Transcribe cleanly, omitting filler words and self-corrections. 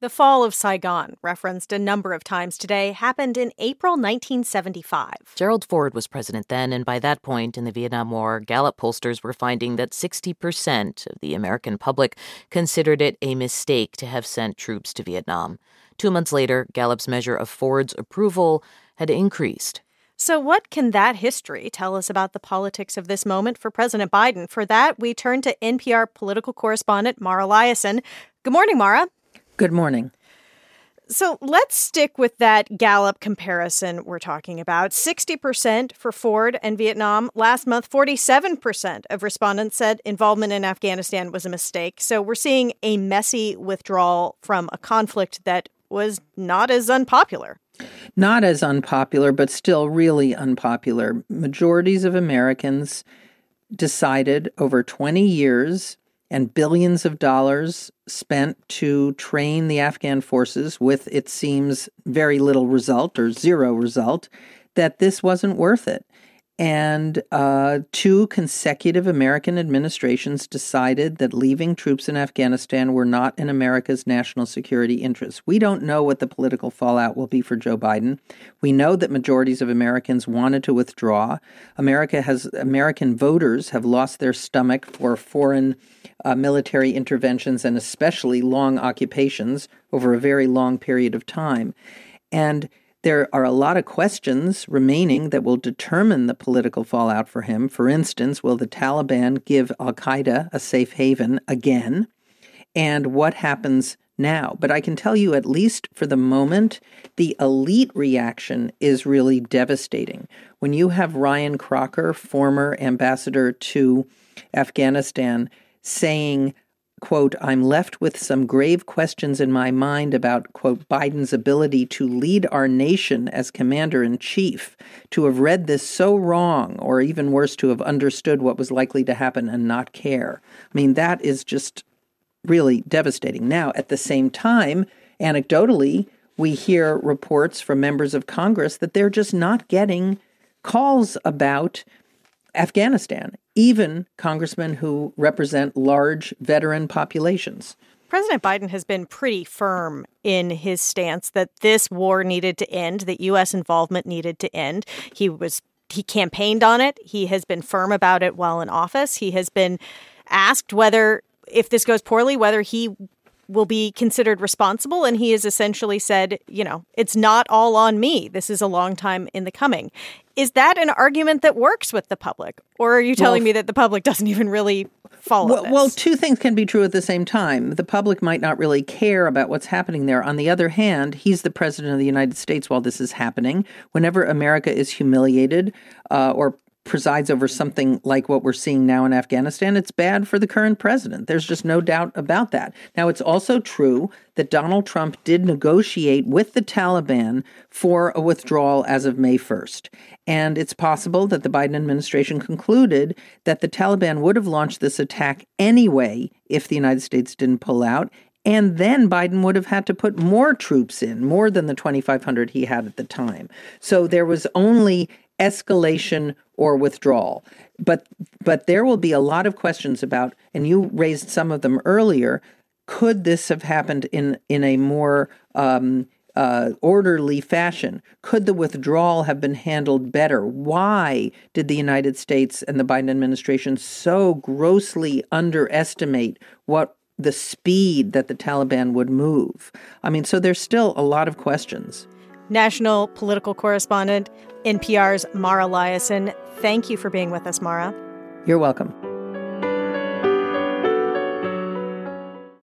The fall of Saigon, referenced a number of times today, happened in April 1975. Gerald Ford was president then, and by that point in the Vietnam War, Gallup pollsters were finding that 60% of the American public considered it a mistake to have sent troops to Vietnam. 2 months later, Gallup's measure of Ford's approval had increased. So what can that history tell us about the politics of this moment for President Biden? For that, we turn to NPR political correspondent Mara Liasson. Good morning, Mara. Good morning. So let's stick with that Gallup comparison we're talking about. 60% for Ford and Vietnam. Last month, 47% of respondents said involvement in Afghanistan was a mistake. So we're seeing a messy withdrawal from a conflict that was not as unpopular. Not as unpopular, but still really unpopular. Majorities of Americans decided over 20 years and billions of dollars spent to train the Afghan forces with, it seems, very little result or zero result, that this wasn't worth it. And 2 consecutive American administrations decided that leaving troops in Afghanistan were not in America's national security interests. We don't know what the political fallout will be for Joe Biden. We know that majorities of Americans wanted to withdraw. American voters have lost their stomach for foreign military interventions and especially long occupations over a very long period of time. And there are a lot of questions remaining that will determine the political fallout for him. For instance, will the Taliban give al-Qaeda a safe haven again? And what happens now? But I can tell you, at least for the moment, the elite reaction is really devastating. When you have Ryan Crocker, former ambassador to Afghanistan, saying, quote, "I'm left with some grave questions in my mind about, quote, Biden's ability to lead our nation as commander-in-chief, to have read this so wrong, or even worse, to have understood what was likely to happen and not care." I mean, that is just really devastating. Now, at the same time, anecdotally, we hear reports from members of Congress that they're just not getting calls about Afghanistan, even congressmen who represent large veteran populations. President Biden has been pretty firm in his stance that this war needed to end, that U.S. involvement needed to end. He campaigned on it. He has been firm about it while in office. He has been asked whether, if this goes poorly, whether he will be considered responsible. And he has essentially said, it's not all on me. This is a long time in the coming. Is that an argument that works with the public? Or are you telling me that the public doesn't even really follow this? Well, 2 things can be true at the same time. The public might not really care about what's happening there. On the other hand, he's the president of the United States while this is happening. Whenever America is humiliated or presides over something like what we're seeing now in Afghanistan, it's bad for the current president. There's just no doubt about that. Now, it's also true that Donald Trump did negotiate with the Taliban for a withdrawal as of May 1st. And it's possible that the Biden administration concluded that the Taliban would have launched this attack anyway if the United States didn't pull out. And then Biden would have had to put more troops in, more than the 2,500 he had at the time. So there was only escalation or withdrawal. But there will be a lot of questions about, and you raised some of them earlier, could this have happened in a more orderly fashion? Could the withdrawal have been handled better? Why did the United States and the Biden administration so grossly underestimate the speed that the Taliban would move? I mean, so there's still a lot of questions. National political correspondent, NPR's Mara Liasson. Thank you for being with us, Mara. You're welcome.